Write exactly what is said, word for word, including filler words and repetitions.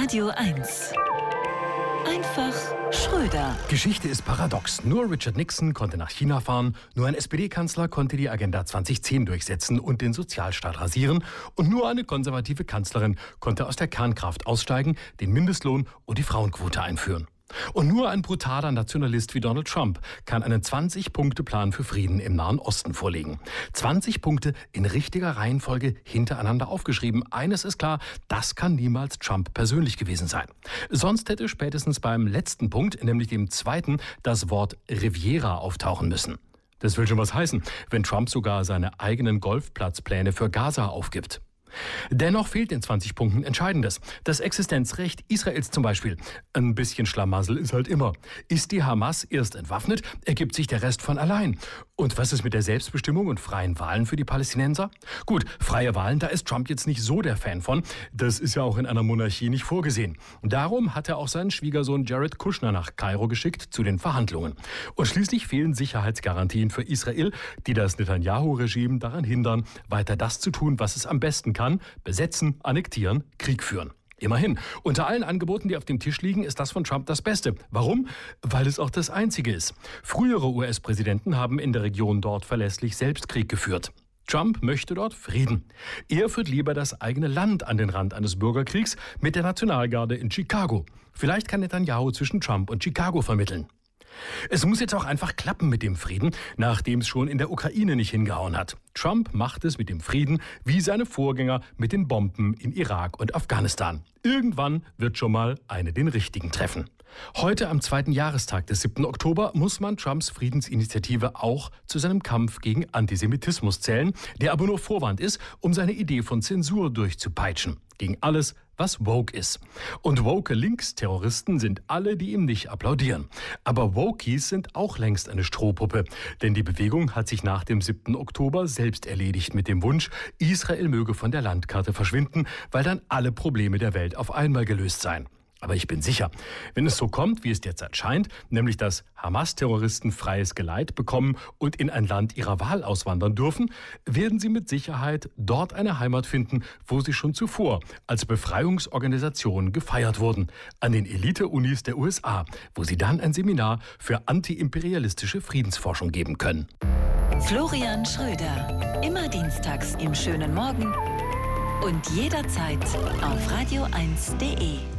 Radio eins. Einfach Schröder. Geschichte ist paradox. Nur Richard Nixon konnte nach China fahren, nur ein S P D-Kanzler konnte die Agenda zwanzig zehn durchsetzen und den Sozialstaat rasieren und nur eine konservative Kanzlerin konnte aus der Kernkraft aussteigen, den Mindestlohn und die Frauenquote einführen. Und nur ein brutaler Nationalist wie Donald Trump kann einen zwanzig-Punkte-Plan für Frieden im Nahen Osten vorlegen. zwanzig Punkte in richtiger Reihenfolge hintereinander aufgeschrieben. Eines ist klar, das kann niemals Trump persönlich gewesen sein. Sonst hätte spätestens beim letzten Punkt, nämlich dem zweiten, das Wort Riviera auftauchen müssen. Das will schon was heißen, wenn Trump sogar seine eigenen Golfplatzpläne für Gaza aufgibt. Dennoch fehlt in zwanzig Punkten Entscheidendes. Das Existenzrecht Israels zum Beispiel. Ein bisschen Schlamassel ist halt immer. Ist die Hamas erst entwaffnet, ergibt sich der Rest von allein. Und was ist mit der Selbstbestimmung und freien Wahlen für die Palästinenser? Gut, freie Wahlen, da ist Trump jetzt nicht so der Fan von. Das ist ja auch in einer Monarchie nicht vorgesehen. Darum hat er auch seinen Schwiegersohn Jared Kushner nach Kairo geschickt zu den Verhandlungen. Und schließlich fehlen Sicherheitsgarantien für Israel, die das Netanyahu-Regime daran hindern, weiter das zu tun, was es am besten kann: besetzen, annektieren, Krieg führen. Immerhin, unter allen Angeboten, die auf dem Tisch liegen, ist das von Trump das Beste. Warum? Weil es auch das einzige ist. Frühere U S-Präsidenten haben in der Region dort verlässlich selbst Krieg geführt. Trump möchte dort Frieden. Er führt lieber das eigene Land an den Rand eines Bürgerkriegs mit der Nationalgarde in Chicago. Vielleicht kann Netanyahu zwischen Trump und Chicago vermitteln. Es muss jetzt auch einfach klappen mit dem Frieden, nachdem es schon in der Ukraine nicht hingehauen hat. Trump macht es mit dem Frieden wie seine Vorgänger mit den Bomben in Irak und Afghanistan. Irgendwann wird schon mal eine den Richtigen treffen. Heute am zweiten Jahrestag des siebten Oktober muss man Trumps Friedensinitiative auch zu seinem Kampf gegen Antisemitismus zählen, der aber nur Vorwand ist, um seine Idee von Zensur durchzupeitschen. Gegen alles, was woke ist. Und woke Linksterroristen sind alle, die ihm nicht applaudieren. Aber Wokies sind auch längst eine Strohpuppe. Denn die Bewegung hat sich nach dem siebten Oktober selbst erledigt mit dem Wunsch, Israel möge von der Landkarte verschwinden, weil dann alle Probleme der Welt auf einmal gelöst seien. Aber ich bin sicher, wenn es so kommt, wie es derzeit scheint, nämlich dass Hamas-Terroristen freies Geleit bekommen und in ein Land ihrer Wahl auswandern dürfen, werden sie mit Sicherheit dort eine Heimat finden, wo sie schon zuvor als Befreiungsorganisation gefeiert wurden, an den Elite-Unis der U S A, wo sie dann ein Seminar für antiimperialistische Friedensforschung geben können. Florian Schröder, immer dienstags im schönen Morgen und jederzeit auf radio eins punkt de.